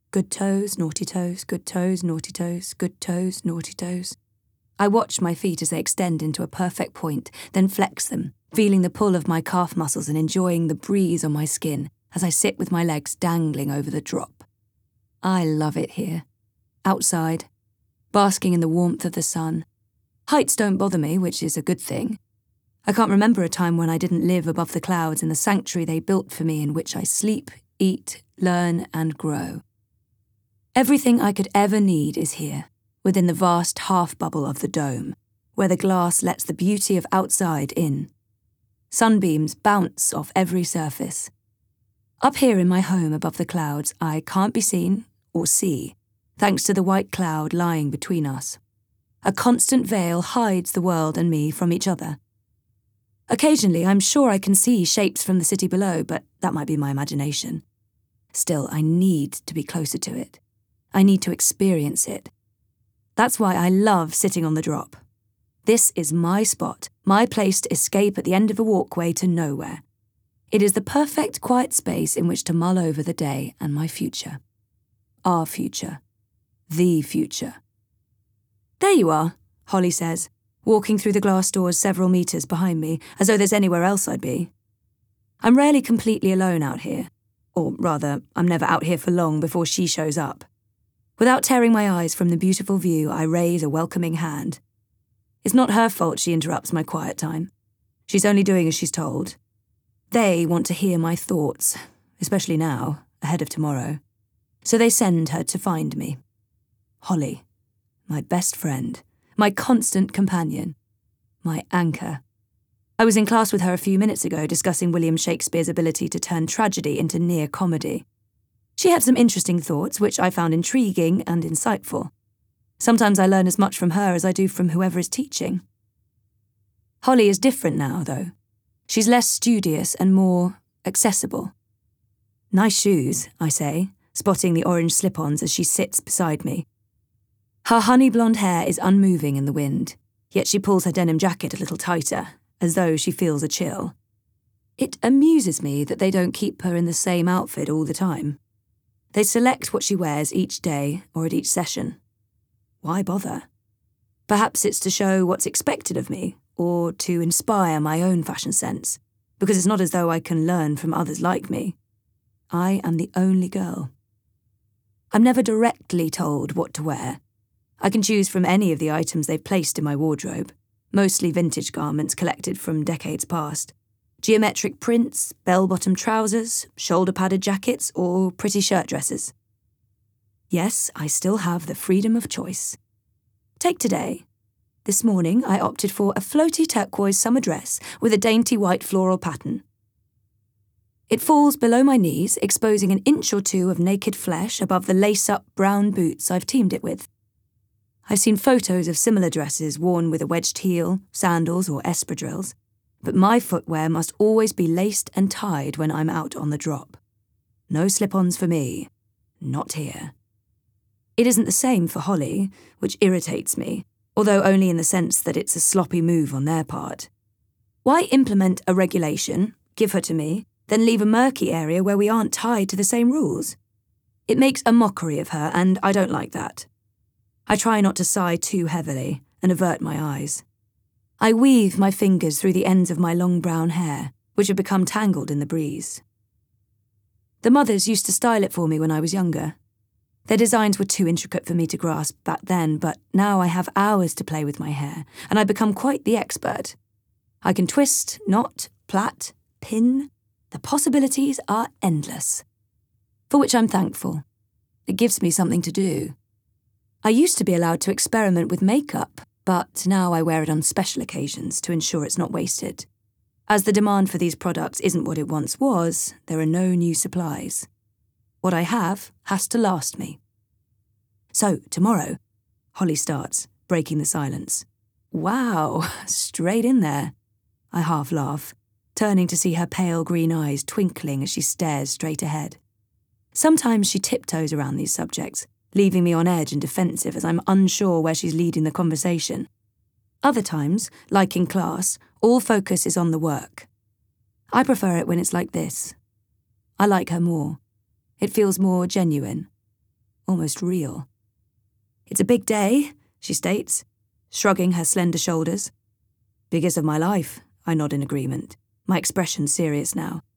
Good toes, naughty toes, good toes, naughty toes, good toes, naughty toes. I watch my feet as they extend into a perfect point, then flex them, feeling the pull of my calf muscles and enjoying the breeze on my skin as I sit with my legs dangling over the drop. I love it here. Outside, basking in the warmth of the sun. Heights don't bother me, which is a good thing. I can't remember a time when I didn't live above the clouds in the sanctuary they built for me in which I sleep, eat, learn, and grow. Everything I could ever need is here, within the vast half-bubble of the dome, where the glass lets the beauty of outside in. Sunbeams bounce off every surface. Up here in my home above the clouds, I can't be seen or see, thanks to the white cloud lying between us. A constant veil hides the world and me from each other. Occasionally, I'm sure I can see shapes from the city below, but that might be my imagination. Still, I need to be closer to it. I need to experience it. That's why I love sitting on the drop. This is my spot, my place to escape at the end of a walkway to nowhere. It is the perfect quiet space in which to mull over the day and my future. Our future. The future. There you are, Holly says, walking through the glass doors several metres behind me, as though there's anywhere else I'd be. I'm rarely completely alone out here. Or rather, I'm never out here for long before she shows up. Without tearing my eyes from the beautiful view, I raise a welcoming hand. It's not her fault she interrupts my quiet time. She's only doing as she's told. They want to hear my thoughts, especially now, ahead of tomorrow. So they send her to find me. Holly, my best friend, my constant companion, my anchor. I was in class with her a few minutes ago discussing William Shakespeare's ability to turn tragedy into near comedy. She had some interesting thoughts, which I found intriguing and insightful. Sometimes I learn as much from her as I do from whoever is teaching. Holly is different now, though. She's less studious and more accessible. Nice shoes, I say, spotting the orange slip-ons as she sits beside me. Her honey blonde hair is unmoving in the wind, yet she pulls her denim jacket a little tighter, as though she feels a chill. It amuses me that they don't keep her in the same outfit all the time. They select what she wears each day or at each session. Why bother? Perhaps it's to show what's expected of me, or to inspire my own fashion sense, because it's not as though I can learn from others like me. I am the only girl. I'm never directly told what to wear. I can choose from any of the items they've placed in my wardrobe, mostly vintage garments collected from decades past. Geometric prints, bell-bottom trousers, shoulder-padded jackets, or pretty shirt dresses. Yes, I still have the freedom of choice. Take today. This morning, I opted for a floaty turquoise summer dress with a dainty white floral pattern. It falls below my knees, exposing an inch or two of naked flesh above the lace-up brown boots I've teamed it with. I've seen photos of similar dresses worn with a wedged heel, sandals, or espadrilles, but my footwear must always be laced and tied when I'm out on the drop. No slip-ons for me. Not here. It isn't the same for Holly, which irritates me, although only in the sense that it's a sloppy move on their part. Why implement a regulation, give her to me, then leave a murky area where we aren't tied to the same rules? It makes a mockery of her, and I don't like that. I try not to sigh too heavily and avert my eyes. I weave my fingers through the ends of my long brown hair, which have become tangled in the breeze. The mothers used to style it for me when I was younger. Their designs were too intricate for me to grasp back then, but now I have hours to play with my hair, and I've become quite the expert. I can twist, knot, plait, pin. The possibilities are endless. For which I'm thankful. It gives me something to do. I used to be allowed to experiment with makeup, but now I wear it on special occasions to ensure it's not wasted. As the demand for these products isn't what it once was, there are no new supplies. What I have has to last me. So, tomorrow, Holly starts, breaking the silence. Wow, straight in there. I half laugh, turning to see her pale green eyes twinkling as she stares straight ahead. Sometimes she tiptoes around these subjects, leaving me on edge and defensive as I'm unsure where she's leading the conversation. Other times, like in class, all focus is on the work. I prefer it when it's like this. I like her more. It feels more genuine. almost real. "It's a big day," she states, shrugging her slender shoulders. "Biggest of my life," I nod in agreement, my expression serious now.